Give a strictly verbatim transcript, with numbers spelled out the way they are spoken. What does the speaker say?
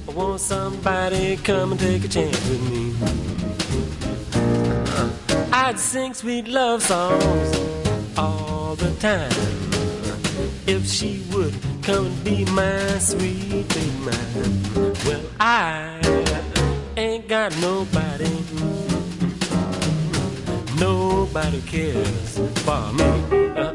I want somebody come and take a chance with me. I'd sing sweet love songs all the time if she would come and be my sweet baby mine. Well, I ain't got nobody, nobody cares for me. Uh,